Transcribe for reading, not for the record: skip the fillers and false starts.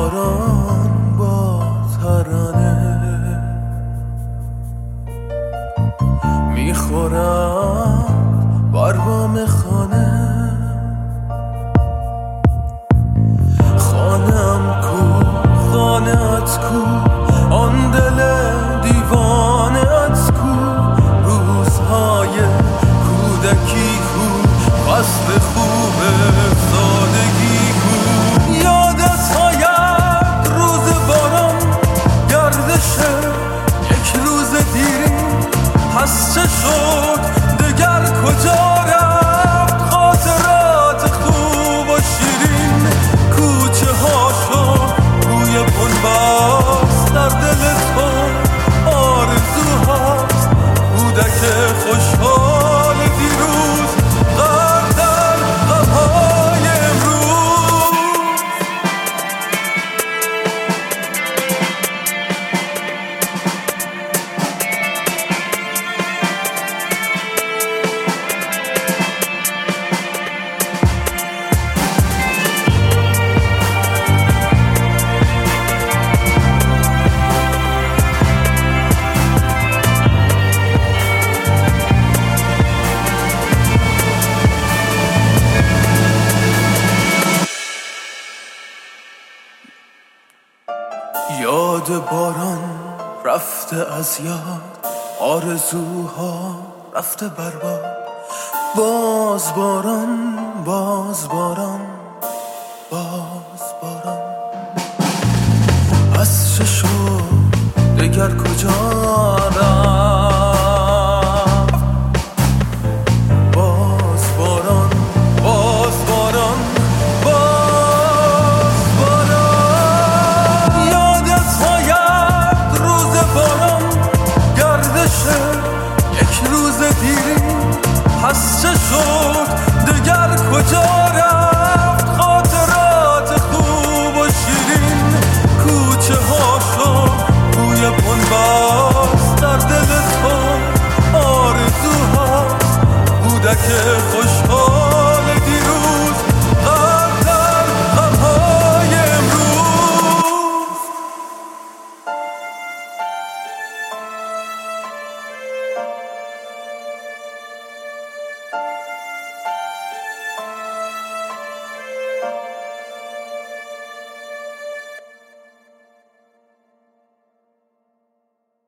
باران با ترانه میخورم بر بام خانه، خانم کو خانه‌ات کو، آن دل دیوانه‌ات کو، روزهای کودکی کو، فصل خوب سادگی کو. یادت آید روز باران، گردش یک روز دیری، پس چه شد دگر کجا رفت خاطرات خوب و شیرین، کوچه ها شد روی بنبست در دل تو، آرزو هست کودک خوشحال دیروز غرق در غمهای امروز. یاد باران رفته از یاد، آرزوها رفته برباد، باز باران باز باران باز باران. از چه شد دگر کجا رفت